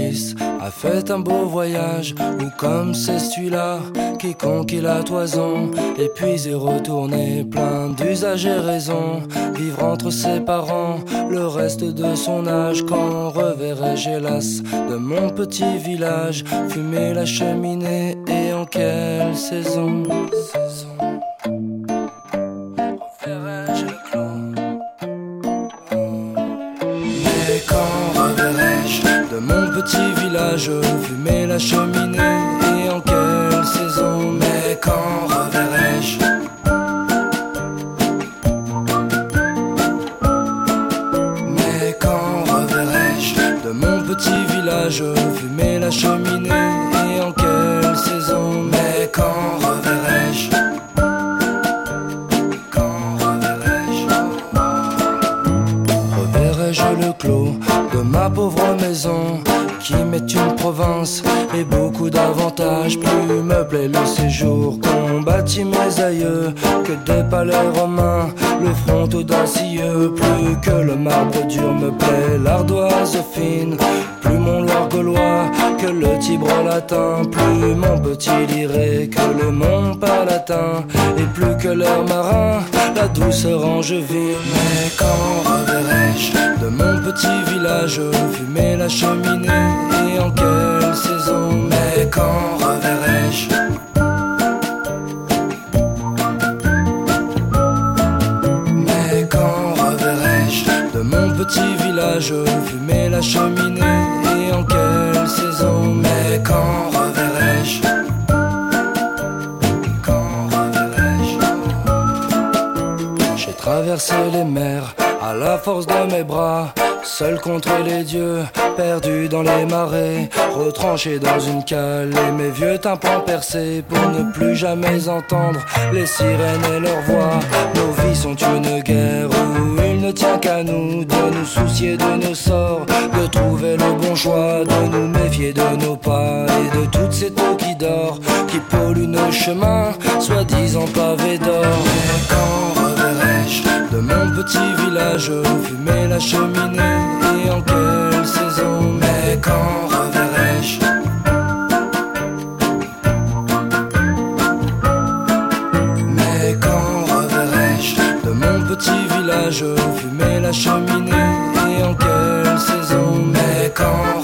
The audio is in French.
Ulysse a fait un beau voyage, ou comme c'est celui-là qui conquit la toison, et puis est retourné plein d'usages et raisons, vivre entre ses parents le reste de son âge. Quand reverrai-je hélas de mon petit village, fumer la cheminée, et en quelle saison? Reverrai-je le clos? Mais quand reverrai-je de mon petit village, fumer la cheminée, et en quelle saison? Mais quand reverrai-je? Mais quand reverrai-je de mon petit village, fumer la cheminée, et en quelle saison? Mais quand reverrai-je? Quand reverrai-je? Reverrai-je le clos de ma pauvre maison, qui m'est une province et beaucoup d'avantages? Plus me plaît le séjour qu'ont bâti mes aïeux que des palais romains, le front audacieux. Plus que le marbre dur me plaît l'ardoise fine, plus mon Loir gaulois que le Tibre latin, plus mon petit Liré que le Mont Palatin, et plus que l'air marin, la douceur angevine. Mais quand reverrai-je de mon petit village, fumer la cheminée, et en quelle saison? Mais quand reverrai-je? Mais quand reverrai-je de mon petit village, fumer la cheminée, et en quelle saison? Mais quand reverrai-je? Quand reverrai-je? J'ai traversé les mers à la force de mes bras, seul contre les dieux, perdu dans les marais, retranché dans une cale, et mes vieux tympans percés pour ne plus jamais entendre les sirènes et leurs voix. Nos vies sont une guerre où il ne tient qu'à nous de nous soucier de nos sorts, de trouver le bon choix, de nous méfier de nos pas et de toutes ces eaux qui dorent, qui polluent nos chemins, soi-disant pavés d'or. Mais quand reverrai-je de mon petit village, fumer la cheminée, et en quelle saison? Mais quand reverrai-je? Mais quand reverrai-je de mon petit village, fumer la cheminée, et en quelle saison? Mais quand